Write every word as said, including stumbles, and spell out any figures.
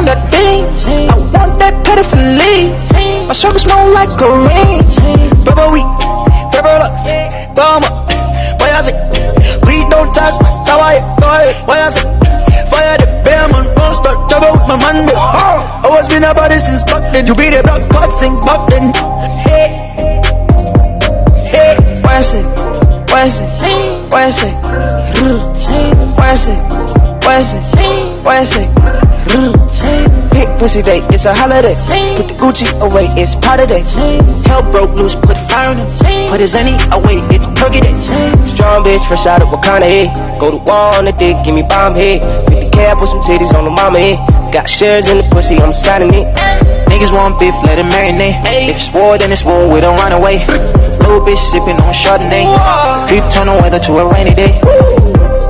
on that beam. I want that pedophilia. My circle smell like Kareem. Pepper weak, pepper luck, thumb up. Why I say, please don't touch me. So I go ahead. Why I say, fire the bam and don't start trouble with my man. Oh, always been about this since back then. You be the block caught since back then. Hey, hey, why I say, why I say, why I say, why I say, why I say, why I say, pink pussy day, it's a holiday. Put the Gucci away, it's part of day. Hell broke loose, put fire in it. Put his any away, it's turkey day. Strong bitch, fresh out of Wakanda, hey. Go to war on the dick, give me bomb head. fifty K, put some titties on the mama head. Got shares in the pussy, I'm signing it. Niggas want beef, let it marinate. If it's war, then it's war, we don't run away. Little bitch sipping on Chardonnay. Creep turn the weather to a rainy day.